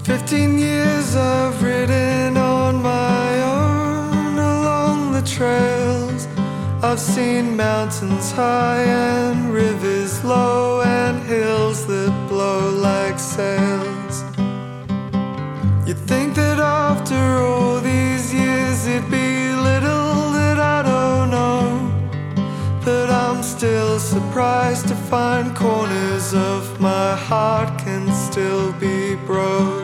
15 years I've ridden on my own along the trails. I've seen mountains high and rivers low and hills that blow like sails. You'd think that after all these years it'd be little that I don't know, but I'm still surprised to find corners of my heart can still be broke.